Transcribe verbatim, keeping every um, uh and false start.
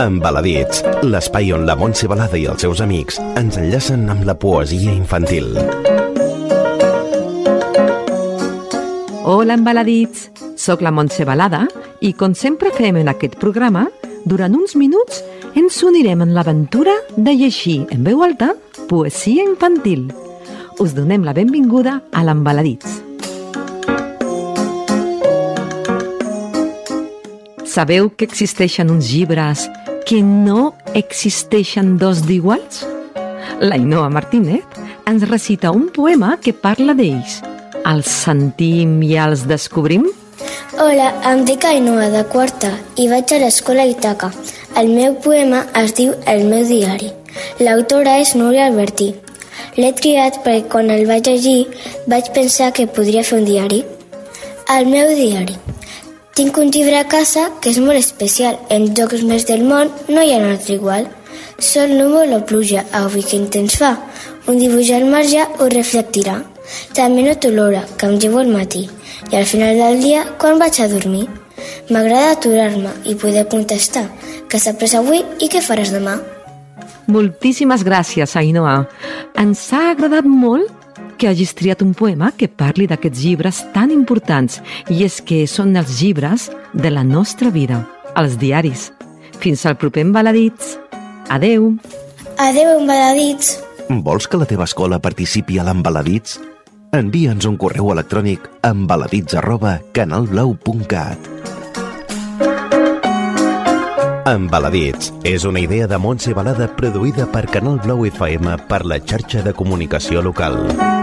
Embaladits, l'espai on la Montse Balada i els seus amics ens enllacen amb la poesia infantil. Hola, Embaladits! Soc la Montse Balada i, com sempre fem en aquest programa, durant uns minuts ens unirem en l'aventura de llegir en veu alta poesia infantil. Us donem la benvinguda a l'Embaladits. Sabeu que existeixen uns llibres que no existeixen dos d'iguals? L'Ainoa Martínez ens recita un poema que parla d'ells. Els sentim i els descobrim? Hola, em dic Ainoa, de quarta, i vaig a l'escola Itaca. El meu poema es diu El meu diari. L'autora és Núria Albertí. L'he triat perquè quan el vaig llegir vaig pensar que podria fer un diari. El meu diari. Tinc un llibre a casa que és molt especial. En llocs més del món no hi ha un altre igual. Sol, núvol o pluja, avui quin temps fa? Un dibuix al marge ho reflectirà. També noto l'hora, que em llevo al matí, i al final del dia, quan vaig a dormir. M'agrada aturar-me i poder contestar què s'ha pres avui i què faràs demà. Moltíssimes gràcies, Ainoa. Ens ha agradat molt que hagis triat un poema que parli d'aquests llibres tan importants, i és que són els llibres de la nostra vida, els diaris. Fins al proper Embaladits. Adeu. Adeu, Embaladits. Vols que la teva escola participi a l'Embaladits? Envia'ns un correu electrònic a embaladits arroba canalblau punt cat. Embaladits és una idea de Montse Balada produïda per Canal Blau F M per la xarxa de comunicació local.